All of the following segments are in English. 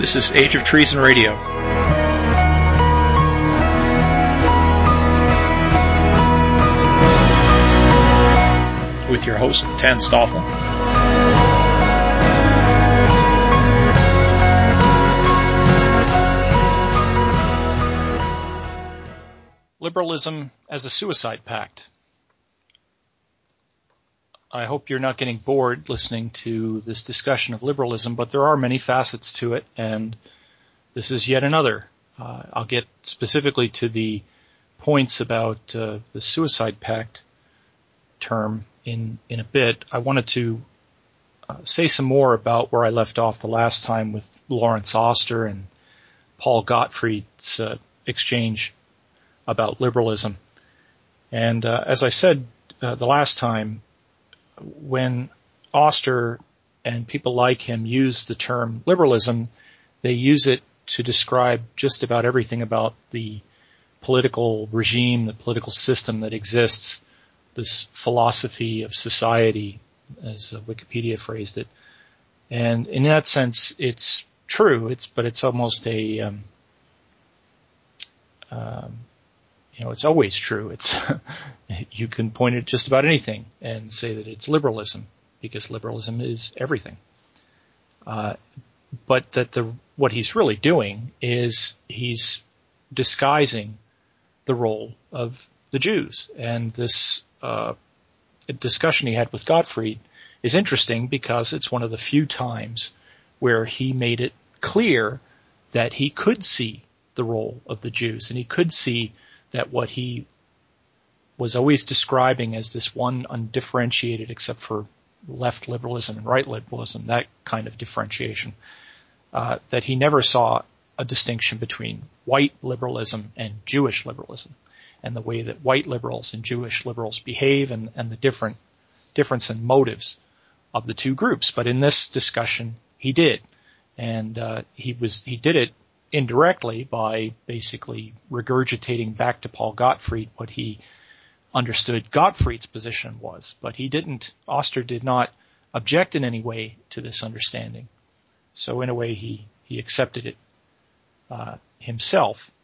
This is Age of Treason Radio. With your host, Tan Stoffel. Liberalism as a suicide pact. I hope you're not getting bored listening to this discussion of liberalism, but there are many facets to it, and this is yet another. I'll get specifically to the points about the suicide pact term in a bit. I wanted to say some more about where I left off the last time with Lawrence Auster and Paul Gottfried's exchange about liberalism. And as I said the last time, when Auster and people like him use the term liberalism, they use it to describe just about everything about the political regime, the political system that exists, this philosophy of society, as Wikipedia phrased it. And in that sense, it's true. But it's almost a, it's always true. You can point at just about anything and say that it's liberalism, because liberalism is everything. But that what he's really doing is he's disguising the role of the Jews. And this discussion he had with Gottfried is interesting because it's one of the few times where he made it clear that he could see the role of the Jews, and he could see that what he was always describing as this one undifferentiated, except for left liberalism and right liberalism, that kind of differentiation, that he never saw a distinction between white liberalism and Jewish liberalism, and the way that white liberals and Jewish liberals behave, and the difference in motives of the two groups. But in this discussion, he did. And he did it indirectly by basically regurgitating back to Paul Gottfried what he understood Gottfried's position was. But Auster did not object in any way to this understanding. So in a way, he accepted it himself.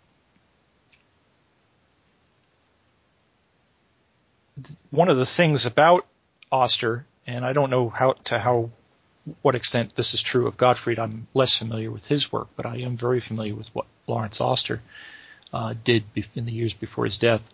One of the things about Auster, and I don't know what extent this is true of Gottfried. I'm less familiar with his work, but I am very familiar with what Lawrence Auster did in the years before his death.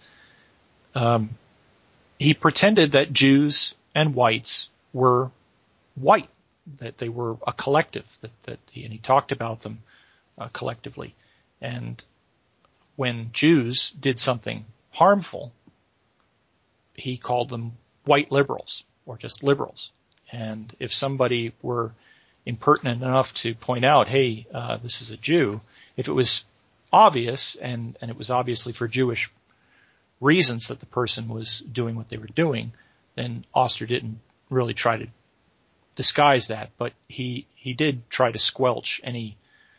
He pretended that Jews and whites were white, that they were a collective, and he talked about them collectively. And when Jews did something harmful, he called them white liberals or just liberals. And if somebody were impertinent enough to point out, hey, this is a Jew, if it was obvious, and it was obviously for Jewish reasons that the person was doing what they were doing, then Auster didn't really try to disguise that, but he did try to squelch any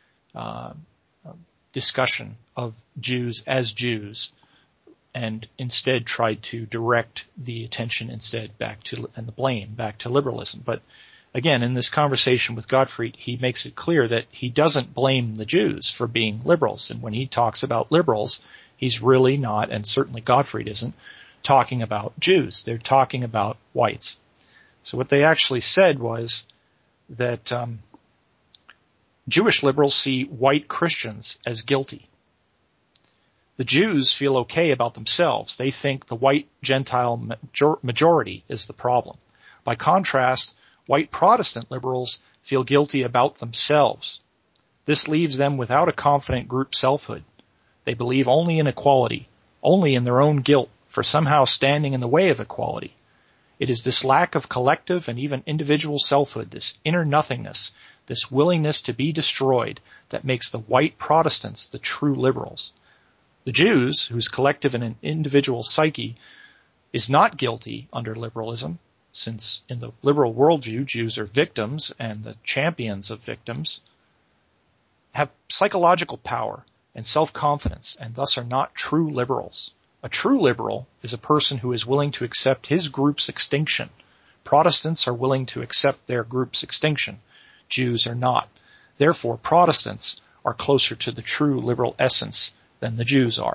discussion of Jews as Jews, and instead tried to direct the attention and the blame back to liberalism. But again, in this conversation with Gottfried, he makes it clear that he doesn't blame the Jews for being liberals. And when he talks about liberals, he's really not, and certainly Gottfried isn't, talking about Jews. They're talking about whites. So what they actually said was that Jewish liberals see white Christians as guilty. The Jews feel okay about themselves. They think the white Gentile majority is the problem. By contrast, white Protestant liberals feel guilty about themselves. This leaves them without a confident group selfhood. They believe only in equality, only in their own guilt for somehow standing in the way of equality. It is this lack of collective and even individual selfhood, this inner nothingness, this willingness to be destroyed, that makes the white Protestants the true liberals. The Jews, whose collective and individual psyche is not guilty under liberalism, since in the liberal worldview, Jews are victims and the champions of victims, have psychological power and self-confidence, and thus are not true liberals. A true liberal is a person who is willing to accept his group's extinction. Protestants are willing to accept their group's extinction. Jews are not. Therefore, Protestants are closer to the true liberal essence than the Jews are.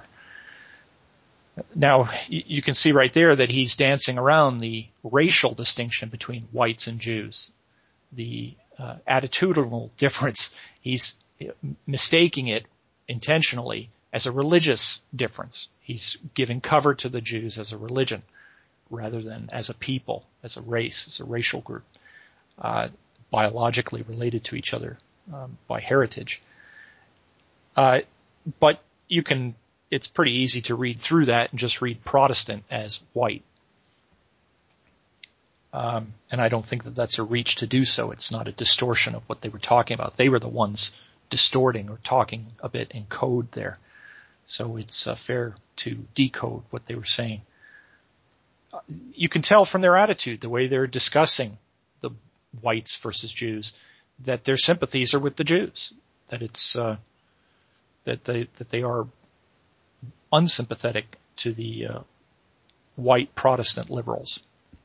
Now, you can see right there that he's dancing around the racial distinction between whites and Jews, the attitudinal difference. He's mistaking it intentionally as a religious difference. He's giving cover to the Jews as a religion rather than as a people, as a race, as a racial group, biologically related to each other by heritage. But it's pretty easy to read through that and just read Protestant as white. And I don't think that that's a reach to do so. It's not a distortion of what they were talking about. They were the ones distorting or talking a bit in code there. So it's fair to decode what they were saying. You can tell from their attitude, the way they're discussing the whites versus Jews, that their sympathies are with the Jews, that it's that they are unsympathetic to the white Protestant liberals.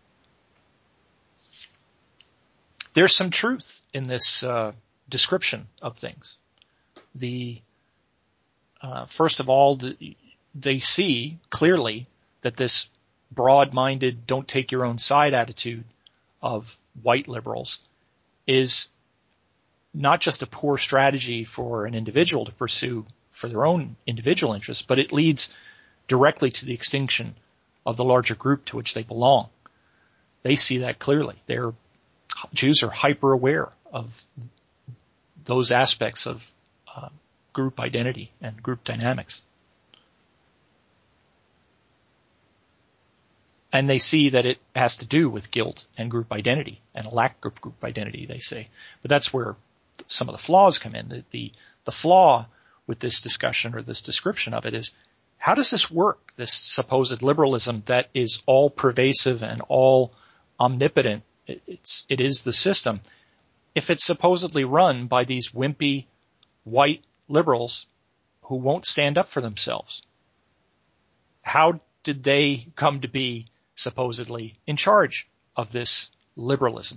There's some truth in this description of things. First of all, they see clearly that this broad-minded, don't take your own side attitude of white liberals is not just a poor strategy for an individual to pursue for their own individual interests, but it leads directly to the extinction of the larger group to which they belong. They see that clearly. Jews are hyper aware of those aspects of group identity and group dynamics. And they see that it has to do with guilt and group identity and a lack of group identity, they say. But that's where some of the flaws come in. The flaw with this discussion or this description of it is, how does this work, this supposed liberalism that is all pervasive and all omnipotent? It is the system. If it's supposedly run by these wimpy white liberals who won't stand up for themselves, how did they come to be supposedly in charge of this liberalism?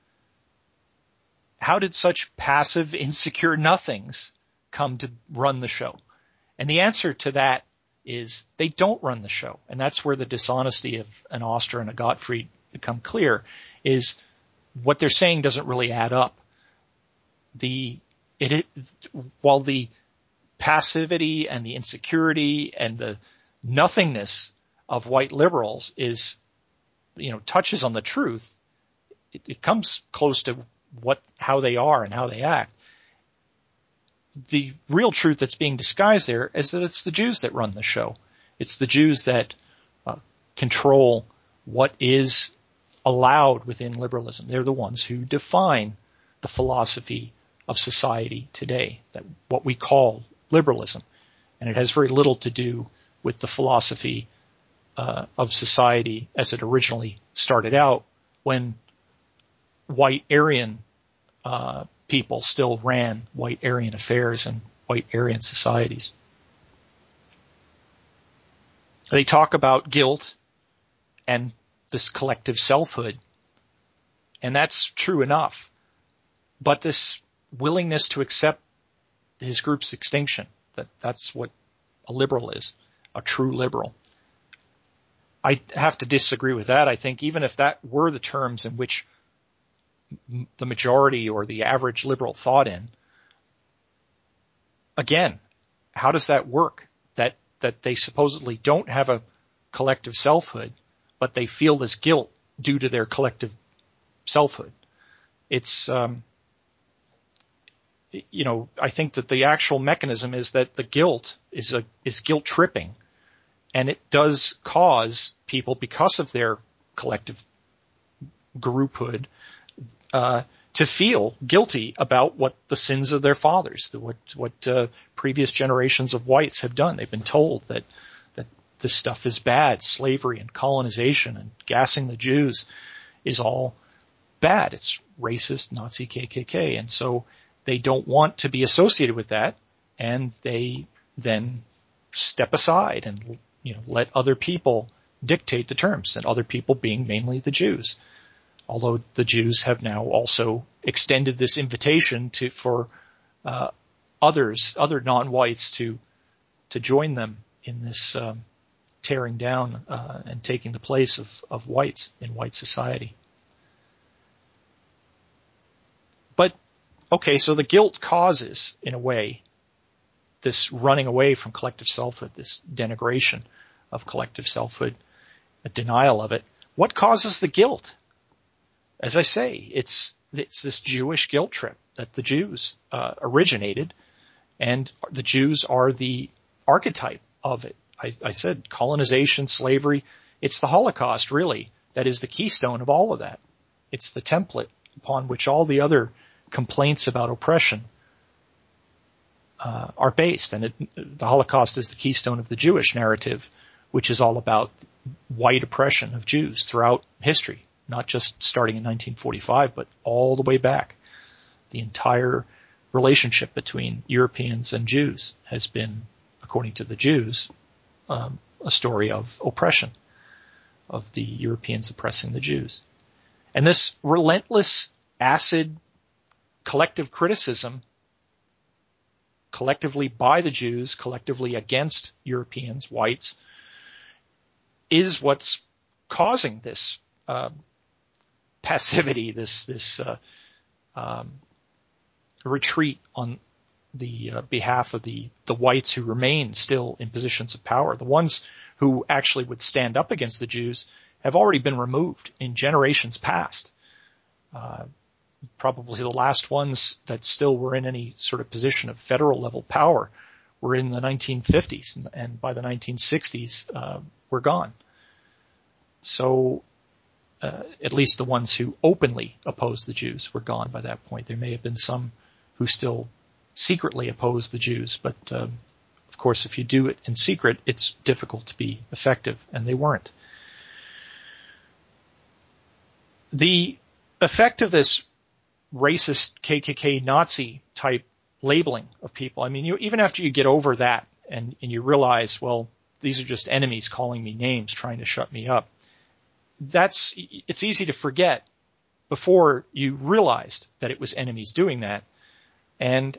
How did such passive, insecure nothings come to run the show? And the answer to that is they don't run the show. And that's where the dishonesty of an Auster and a Gottfried become clear, is what they're saying doesn't really add up. While the passivity and the insecurity and the nothingness of white liberals is, touches on the truth, it comes close to how they are and how they act. The real truth that's being disguised there is that it's the Jews that run the show. It's the Jews that control what is allowed within liberalism. They're the ones who define the philosophy of society today, that what we call liberalism. And it has very little to do with the philosophy of society as it originally started out, when white Aryan people still ran white Aryan affairs and white Aryan societies. They talk about guilt and this collective selfhood, and that's true enough. But this willingness to accept his group's extinction, that's what a liberal is, a true liberal. I have to disagree with that. I think even if that were the terms in which the majority or the average liberal thought in, again, how does that work? That they supposedly don't have a collective selfhood, but they feel this guilt due to their collective selfhood. It's, I think that the actual mechanism is that the guilt is guilt tripping, and it does cause people, because of their collective grouphood, to feel guilty about what the sins of their fathers, what previous generations of whites have done. They've been told that this stuff is bad. Slavery and colonization and gassing the Jews is all bad. It's racist, Nazi, KKK. And so they don't want to be associated with that, and they then step aside and let other people dictate the terms, and other people being mainly the Jews. Although the Jews have now also extended this invitation for other non-whites to join them in this tearing down and taking the place of whites in white society. But okay, so the guilt causes, in a way, this running away from collective selfhood, this denigration of collective selfhood, a denial of it. What causes the guilt? As I say, it's this Jewish guilt trip that the Jews originated, and the Jews are the archetype of it. I said colonization, slavery. It's the Holocaust, really, that is the keystone of all of that. It's the template upon which all the other complaints about oppression are based. And the Holocaust is the keystone of the Jewish narrative, which is all about white oppression of Jews throughout history, not just starting in 1945, but all the way back. The entire relationship between Europeans and Jews has been, according to the Jews, a story of oppression, of the Europeans oppressing the Jews. And this relentless, acid, collective criticism, collectively by the Jews, collectively against Europeans, whites, is what's causing this passivity, this retreat on the behalf of the whites who remain still in positions of power. The ones who actually would stand up against the Jews have already been removed in generations past. Probably the last ones that still were in any sort of position of federal level power were in the 1950s, and by the 1960s were gone. So at least the ones who openly opposed the Jews were gone by that point. There may have been some who still secretly opposed the Jews, but of course if you do it in secret, it's difficult to be effective, and they weren't. The effect of this racist KKK Nazi type labeling of people, I mean, even after you get over that and you realize, well, these are just enemies calling me names, trying to shut me up, it's easy to forget before you realized that it was enemies doing that. And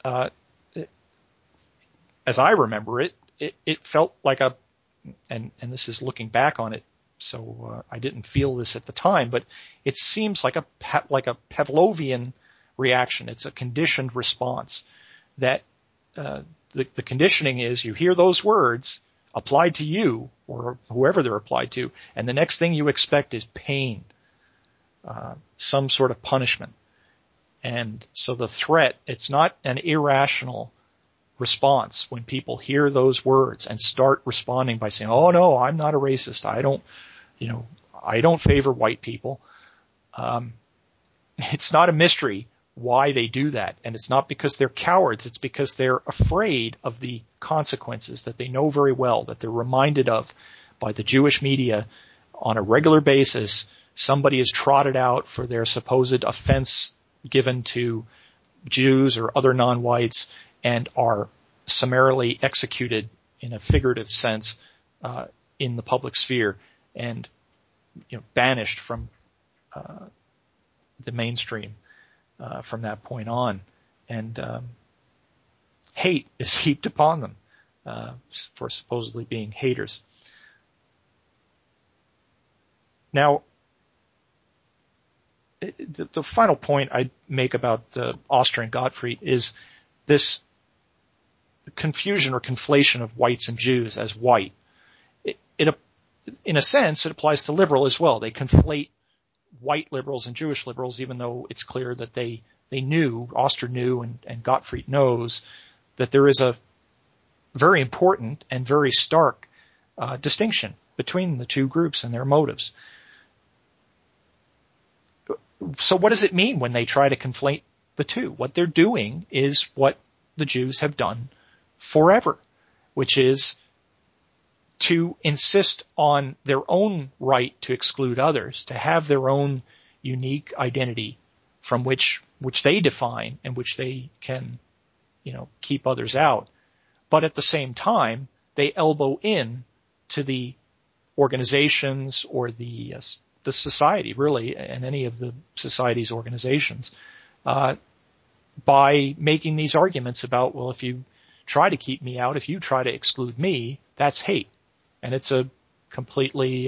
as I remember it felt like and this is looking back on it, so I didn't feel this at the time, but it seems like a Pavlovian reaction. It's a conditioned response that the conditioning is you hear those words applied to you or whoever they're applied to, and the next thing you expect is pain, some sort of punishment. And so the threat, it's not an irrational response when people hear those words and start responding by saying, oh no, I'm not a racist. I don't favor white people. It's not a mystery why they do that. And it's not because they're cowards. It's because they're afraid of the consequences that they know very well, that they're reminded of by the Jewish media on a regular basis. Somebody is trotted out for their supposed offense given to Jews or other non-whites and are summarily executed in a figurative sense in the public sphere and banished from the mainstream from that point on. And hate is heaped upon them for supposedly being haters. Now, the final point I make about Oster and Gottfried is this confusion or conflation of whites and Jews as white. In a sense, it applies to liberal as well. They conflate white liberals and Jewish liberals, even though it's clear that they knew, Oster knew, and Gottfried knows that there is a very important and very stark distinction between the two groups and their motives. So what does it mean when they try to conflate the two? What they're doing is what the Jews have done forever, which is to insist on their own right to exclude others, to have their own unique identity from which they define and which they can, keep others out. But at the same time, they elbow in to the organizations or the society, really, and any of the society's organizations, by making these arguments about, well, if you try to keep me out, if you try to exclude me, that's hate. And it's a completely,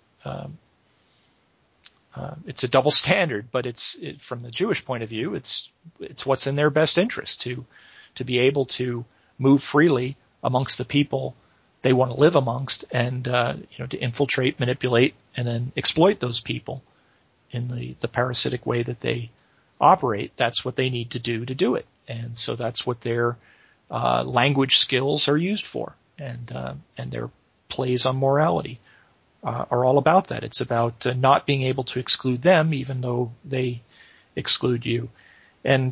it's a double standard, but from the Jewish point of view, it's what's in their best interest to be able to move freely amongst the people they want to live amongst, and to infiltrate, manipulate, and then exploit those people in the parasitic way that they operate. That's what they need to do it, and so that's what their language skills are used for, and their plays on morality are all about that. It's about not being able to exclude them, even though they exclude you. And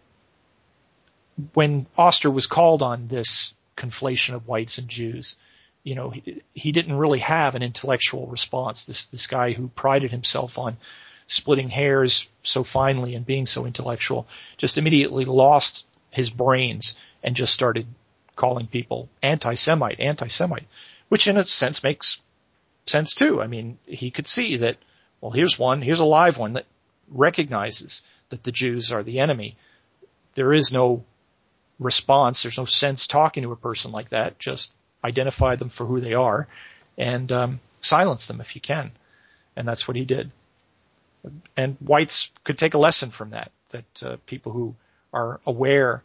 when Oster was called on this conflation of whites and Jews, he didn't really have an intellectual response. This guy who prided himself on splitting hairs so finely and being so intellectual just immediately lost his brains and just started calling people anti-Semite, which in a sense makes sense too. I mean, he could see that, well, here's a live one that recognizes that the Jews are the enemy. There is no response. There's no sense talking to a person like that. Just identify them for who they are and silence them if you can. And that's what he did. And whites could take a lesson from that people who are aware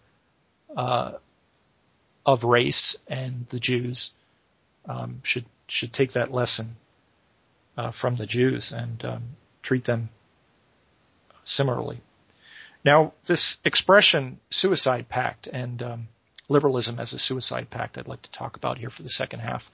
of race and the Jews should take that lesson from the Jews and treat them similarly. Now, this expression, suicide pact, and liberalism as a suicide pact, I'd like to talk about here for the second half.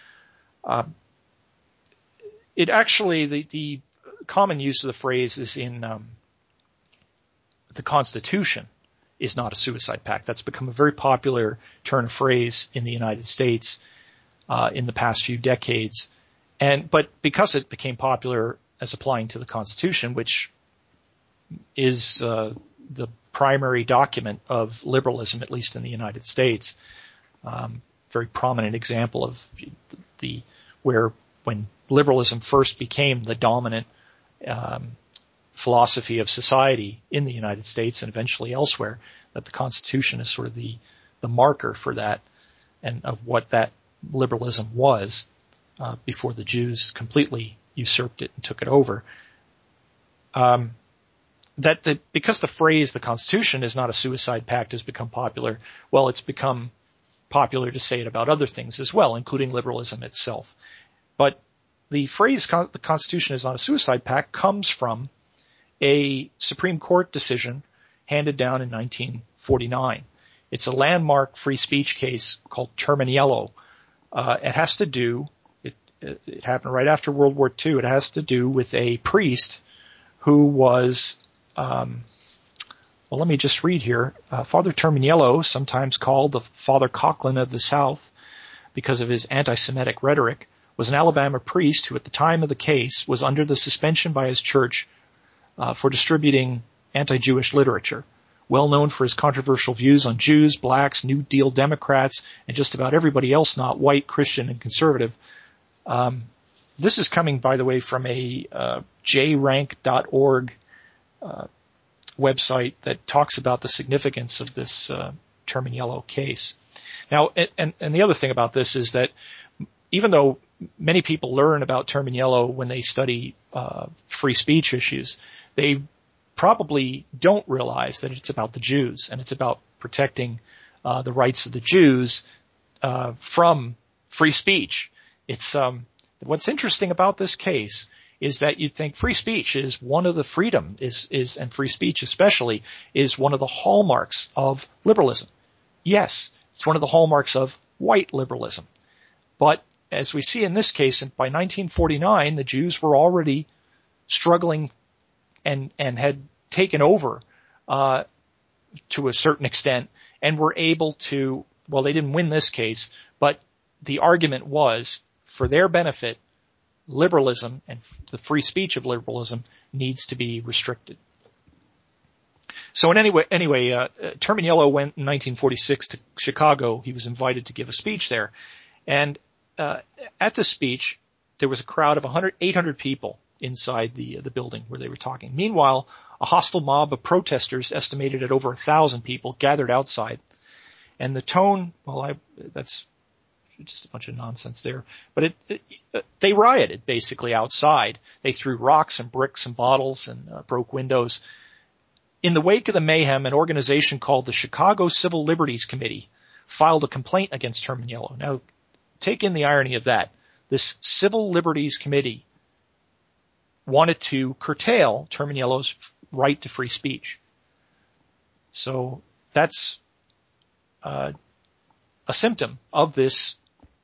It actually, the common use of the phrase is in the Constitution is not a suicide pact. That's become a very popular turn of phrase in the United States in the past few decades. But because it became popular as applying to the Constitution, which is the primary document of liberalism, at least in the United States, very prominent example of where when liberalism first became the dominant philosophy of society in the United States and eventually elsewhere, that the Constitution is sort of the marker for that and of what that liberalism was before the Jews completely usurped it and took it over. Because the phrase the Constitution is not a suicide pact has become popular, well, it's become popular to say it about other things as well, including liberalism itself. But the phrase the Constitution is not a suicide pact comes from a Supreme Court decision handed down in 1949. It's a landmark free speech case called Terminiello. It has to do, it happened right after World War II. It has to do with a priest who was, well, let me just read here. Father Terminiello, sometimes called the Father Coughlin of the South because of his anti-Semitic rhetoric, was an Alabama priest who at the time of the case was under the suspension by his church for distributing anti-Jewish literature. Well known for his controversial views on Jews, blacks, New Deal Democrats, and just about everybody else not white, Christian, and conservative. This is coming, by the way, from a jrank.org website that talks about the significance of this Terminiello case. Now, and the other thing about this is that even though many people learn about Terminiello when they study free speech issues, they probably don't realize that it's about the Jews and it's about protecting the rights of the Jews from free speech. It's what's interesting about this case is that you'd think free speech is one of the freedom and free speech especially is one of the hallmarks of liberalism. Yes, it's one of the hallmarks of white liberalism. But as we see in this case, by 1949, the Jews were already struggling and had taken over to a certain extent and were able to, well, they didn't win this case, but the argument was for their benefit, liberalism and the free speech of liberalism needs to be restricted. So anyway, Terminiello went in 1946 to Chicago. He was invited to give a speech there. And at the speech, there was a crowd of 800 people inside the building where they were talking. Meanwhile, a hostile mob of protesters, estimated at over 1,000 people, gathered outside. And the tone, that's just a bunch of nonsense there. But they rioted basically outside. They threw rocks and bricks and bottles and broke windows. In the wake of the mayhem, an organization called the Chicago Civil Liberties Committee filed a complaint against Terminiello. Now, take in the irony of that. This Civil Liberties Committee wanted to curtail Terminiello's right to free speech. So that's a symptom of this.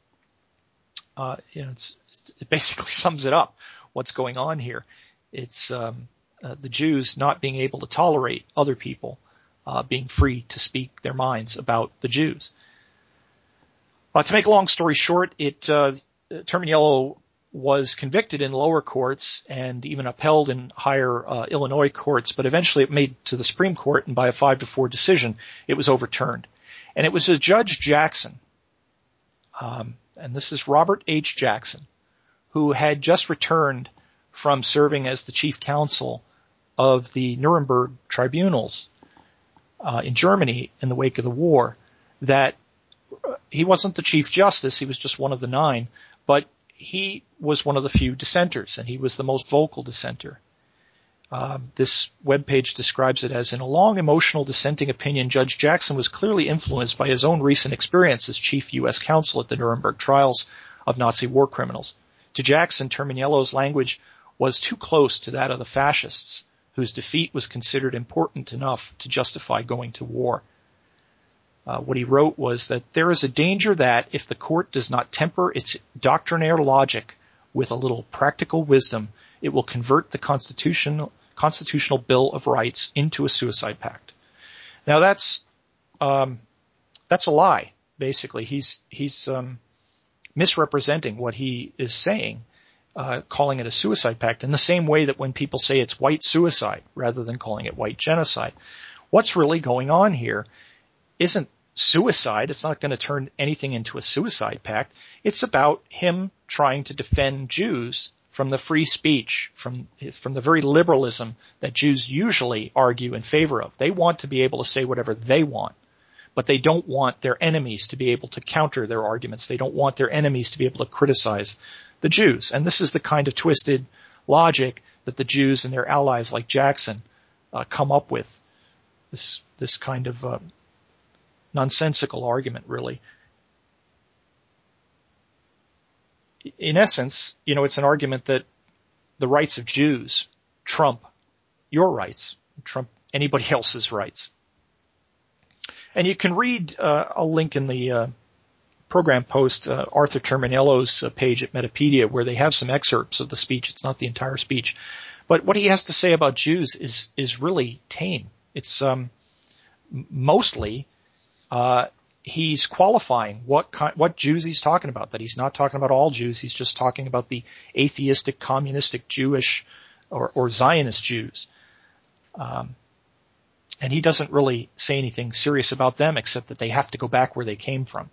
It basically sums it up. What's going on here? It's the Jews not being able to tolerate other people being free to speak their minds about the Jews. To make a long story short, Terminiello was convicted in lower courts and even upheld in higher Illinois courts, but eventually it made to the Supreme Court, and by a 5-4 decision, it was overturned. And it was a Judge Jackson, and this is Robert H. Jackson, who had just returned from serving as the chief counsel of the Nuremberg tribunals in Germany in the wake of the war, that he wasn't the chief justice, he was just one of the 9, but he was one of the few dissenters, and he was the most vocal dissenter. This webpage describes it as, in a long, emotional dissenting opinion, Judge Jackson was clearly influenced by his own recent experience as chief U.S. counsel at the Nuremberg trials of Nazi war criminals. To Jackson, Terminiello's language was too close to that of the fascists, whose defeat was considered important enough to justify going to war. What he wrote was that there is a danger that if the court does not temper its doctrinaire logic with a little practical wisdom, it will convert the constitutional Bill of Rights into a suicide pact. Now that's a lie, basically. He's misrepresenting what he is saying, calling it a suicide pact, in the same way that when people say it's white suicide rather than calling it white genocide. What's really going on here isn't suicide. It's not going to turn anything into a suicide pact. It's about him trying to defend Jews from the free speech, from the very liberalism that Jews usually argue in favor of. They want to be able to say whatever they want, but they don't want their enemies to be able to counter their arguments. They don't want their enemies to be able to criticize the Jews. And this is the kind of twisted logic that the Jews and their allies like Jackson come up with. This kind of nonsensical argument, really. In essence, it's an argument that the rights of Jews trump your rights, trump anybody else's rights. And you can read, I'll link in the program post, Arthur Terminiello's page at Metapedia, where they have some excerpts of the speech. It's not the entire speech. But what he has to say about Jews is really tame. It's mostly he's qualifying what Jews he's talking about, that he's not talking about all Jews. He's just talking about the atheistic, communistic, Jewish or Zionist Jews. And he doesn't really say anything serious about them except that they have to go back where they came from.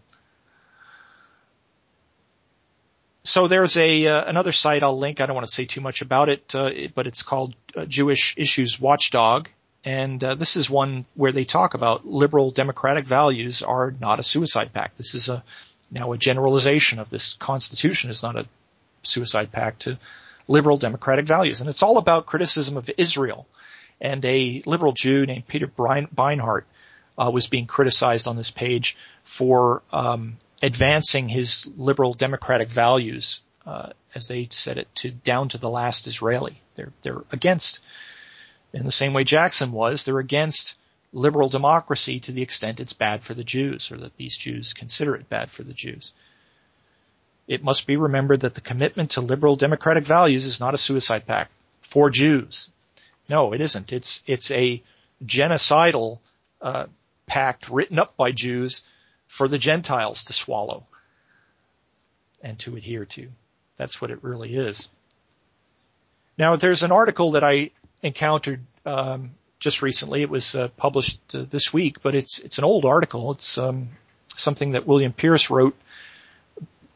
So there's another site I'll link. I don't want to say too much about it, but it's called Jewish Issues Watchdog. And this is one where they talk about liberal democratic values are not a suicide pact. This is now a generalization of this Constitution is not a suicide pact to liberal democratic values. And it's all about criticism of Israel. And a liberal Jew named Peter Beinart was being criticized on this page for advancing his liberal democratic values, as they said it, down to the last Israeli. They're against, in the same way Jackson was, they're against liberal democracy to the extent it's bad for the Jews, or that these Jews consider it bad for the Jews. It must be remembered that the commitment to liberal democratic values is not a suicide pact for Jews. No, it isn't. It's a genocidal pact written up by Jews for the Gentiles to swallow and to adhere to. That's what it really is. Now, there's an article that I encountered just recently. It was published this week, but it's an old article. It's something that William Pierce wrote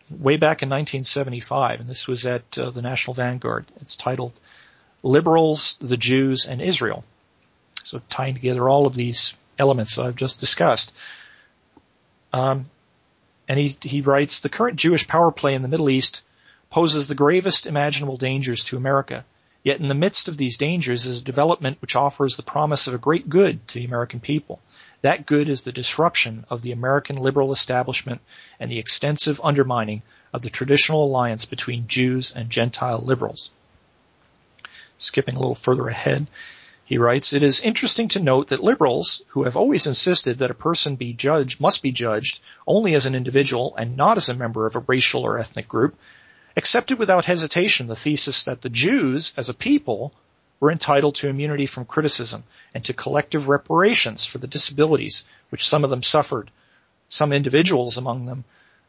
way back in 1975, and this was at the National Vanguard. It's titled Liberals, the Jews, and Israel. So tying together all of these elements I've just discussed. And he writes, the current Jewish power play in the Middle East poses the gravest imaginable dangers to America. Yet in the midst of these dangers is a development which offers the promise of a great good to the American people. That good is the disruption of the American liberal establishment and the extensive undermining of the traditional alliance between Jews and Gentile liberals. Skipping a little further ahead, he writes, it is interesting to note that liberals, who have always insisted that a person must be judged only as an individual and not as a member of a racial or ethnic group, accepted without hesitation the thesis that the Jews, as a people, were entitled to immunity from criticism and to collective reparations for the disabilities which some of them suffered. Some individuals among them,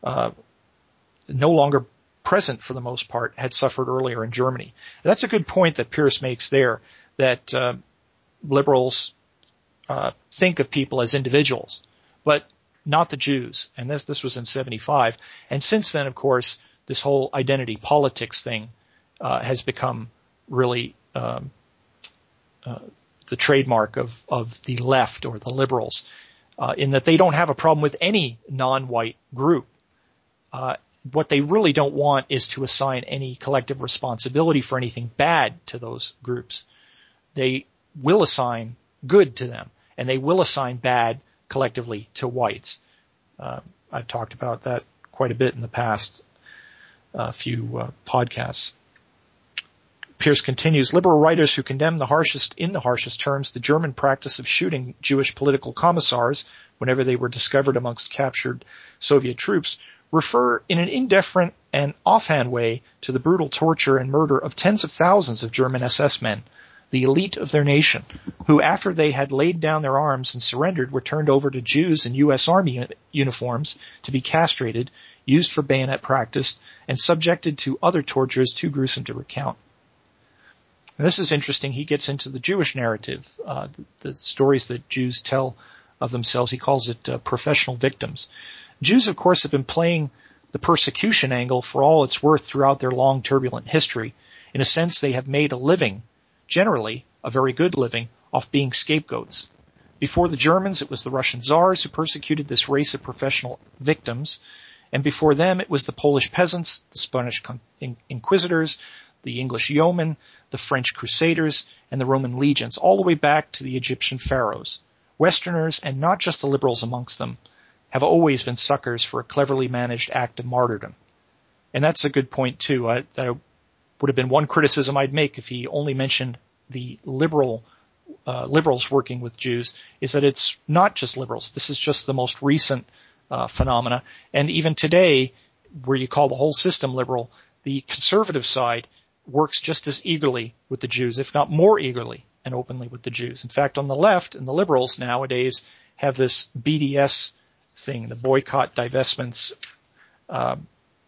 no longer present for the most part, had suffered earlier in Germany. And that's a good point that Pierce makes there, that liberals think of people as individuals, but not the Jews. And this was in 75. And since then, of course, this whole identity politics thing has become really the trademark of the left or the liberals, in that they don't have a problem with any non-white group. What they really don't want is to assign any collective responsibility for anything bad to those groups. They will assign good to them, and they will assign bad collectively to whites. I've talked about that quite a bit in the past few podcasts. Pierce continues, liberal writers who condemn in the harshest terms the German practice of shooting Jewish political commissars whenever they were discovered amongst captured Soviet troops refer in an indifferent and offhand way to the brutal torture and murder of tens of thousands of German SS men, the elite of their nation, who after they had laid down their arms and surrendered were turned over to Jews in U.S. Army uniforms to be castrated, used for bayonet practice, and subjected to other tortures too gruesome to recount. And this is interesting. He gets into the Jewish narrative, the stories that Jews tell of themselves. He calls it professional victims. Jews, of course, have been playing the persecution angle for all it's worth throughout their long, turbulent history. In a sense, they have made a living, generally a very good living, off being scapegoats. Before the Germans, it was the Russian Tsars who persecuted this race of professional victims, and before them it was the Polish peasants, the Spanish inquisitors, the English yeomen, the French crusaders, and the Roman legions, all the way back to the Egyptian pharaohs. Westerners, and not just the liberals amongst them, have always been suckers for a cleverly managed act of martyrdom. And that's a good point, too. That would have been one criticism I'd make if he only mentioned the liberals working with Jews, is that it's not just liberals. This is just the most recent phenomena. And even today, where you call the whole system liberal, the conservative side works just as eagerly with the Jews, if not more eagerly and openly with the Jews. In fact, on the left and the liberals nowadays have this BDS thing, the boycott, divestments, and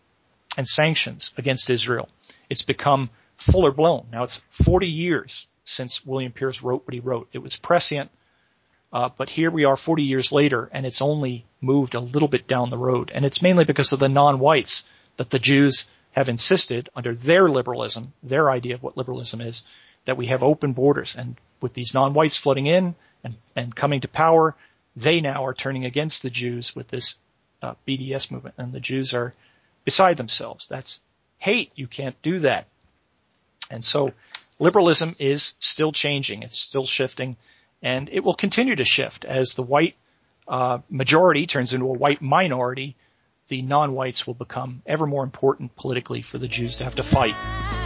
sanctions against Israel. It's become fuller blown. Now it's 40 years since William Pierce wrote what he wrote. It was prescient, but here we are 40 years later, and it's only moved a little bit down the road. And it's mainly because of the non-whites that the Jews have insisted, under their liberalism, their idea of what liberalism is, that we have open borders. And with these non-whites flooding in and coming to power, they now are turning against the Jews with this BDS movement. And the Jews are beside themselves. That's hate. You can't do that. And so liberalism is still changing. It's still shifting. And it will continue to shift as the white majority turns into a white minority. The non-whites will become ever more important politically for the Jews to have to fight.